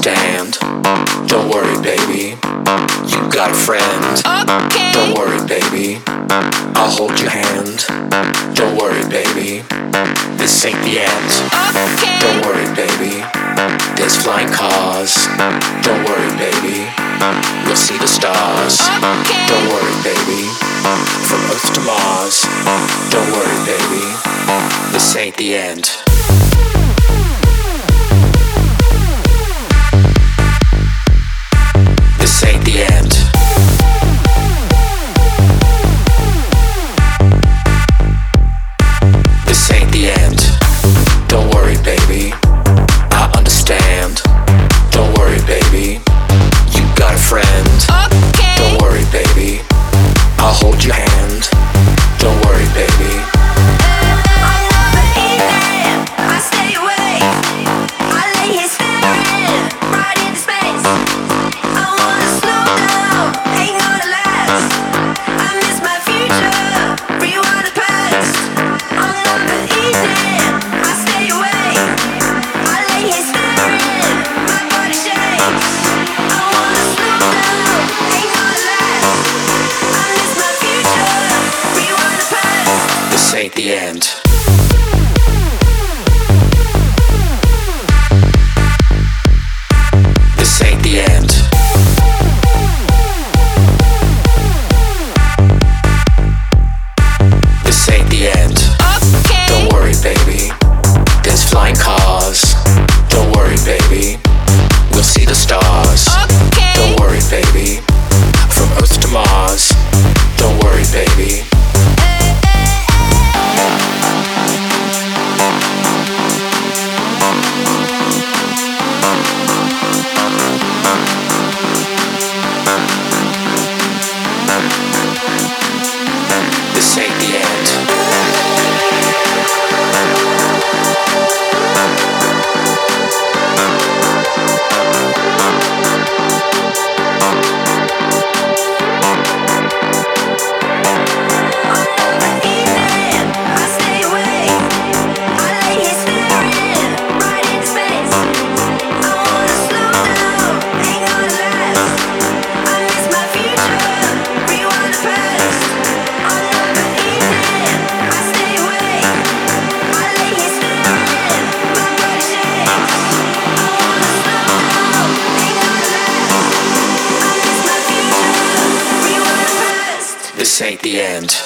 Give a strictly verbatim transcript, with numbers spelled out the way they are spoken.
understand. Don't worry, baby. You got a friend. Okay. Don't worry, baby. I'll hold your hand. Don't worry, baby. This ain't the end. Okay. Don't worry, baby. There's flying cars. Don't worry, baby. We'll see the stars. Okay. Don't worry, baby. From Earth to Mars. Don't worry, baby. This ain't the end. This ain't the end. This ain't the end. Don't worry, baby. I understand. Don't worry, baby. You got a friend. Okay. Don't worry, baby. I'll hold your hand. Don't worry, baby. I stay awake. I lay here staring right into space. I wanna slow down, ain't gonna last. I miss my future, rewind the past. I'm never eating. I stay awake. I lay here staring, my body shakes. I wanna slow down, ain't gonna last. I miss my future, rewind the past. This ain't the end. This ain't the end. This ain't the end. Okay. Don't worry, baby. There's flying cars. Don't worry, baby. We'll see the stars. Okay. Don't worry, baby. From Earth to Mars. Don't worry, baby. This ain't the end. I stay awake. I lay here staring right into space. I wanna slow down, ain't gonna last. I miss my future, rewind the past. I'm never eating. I stay awake. I lay here staring, my body shakes. I wanna slow down, ain't gonna last. I miss my future, rewind the past. This ain't the end.